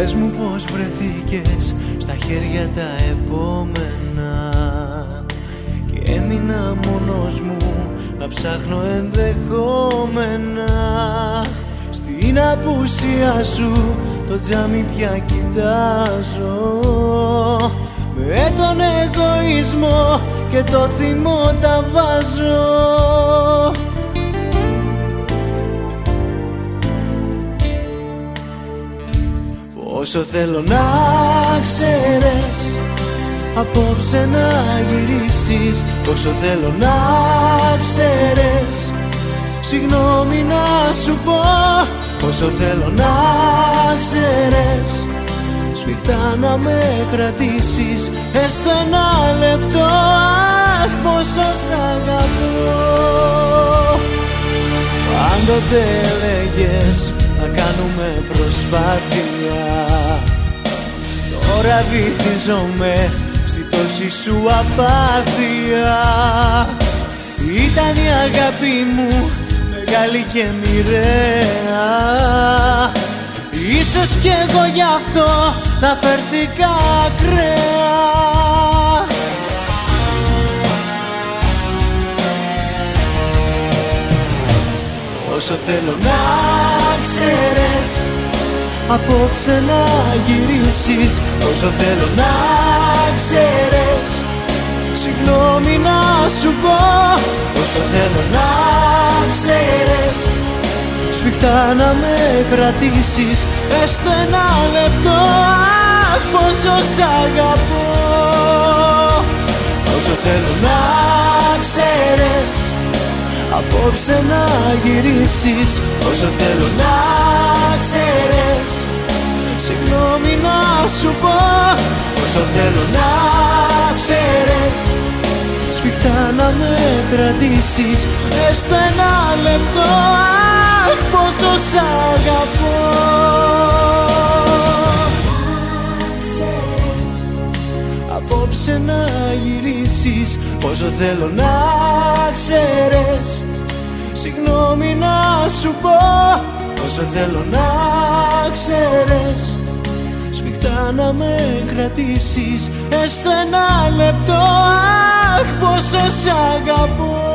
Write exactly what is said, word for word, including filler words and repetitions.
Πες μου πως βρεθήκες στα χέρια τα επόμενα και έμεινα μόνος μου να ψάχνω ενδεχόμενα. Στην απουσία σου το τζάμι πια κοιτάζω, με τον εγωισμό και το θυμό τα βάζω. Όσο θέλω να ξέρεις, απόψε να γυρίσεις. Όσο θέλω να ξέρεις, συγγνώμη να σου πω. Όσο θέλω να ξέρεις, σφιχτά να με κρατήσεις έστω ένα λεπτό. Αχ, πόσο σ' αγαπώ. Πάντοτε έλεγες να κάνουμε προσπάθεια, τώρα βυθίζομαι στη τόση σου απάθεια. Ήταν η αγάπη μου μεγάλη και μοιραία, ίσως κι εγώ γι' αυτό να φέρθηκα ακραία. Όσο θέλω να ξέρεις, απόψε να γυρίσεις. Όσο θέλω να ξέρεις, συγγνώμη να σου πω. Όσο θέλω να ξέρεις, σφιχτά να με κρατήσεις έστω ένα λεπτό. Αχ, πόσο σ' αγαπώ. Όσο θέλω να ξέρεις, απόψε να γυρίσεις. Όσο θέλω να ξέρεις, συγγνώμη να σου πω. Όσο θέλω να ξέρεις, σφιχτά να με κρατήσεις έστω ένα λεπτό. Αχ, πόσο σ' αγαπώ. Απόψε να γυρίσεις. Όσο θέλω να ξέρεις, συγγνώμη να σου πω. Όσο θέλω να ξέρεις, σφιχτά να με κρατήσεις έστω ένα λεπτό. Αχ, πόσο σ' αγαπώ.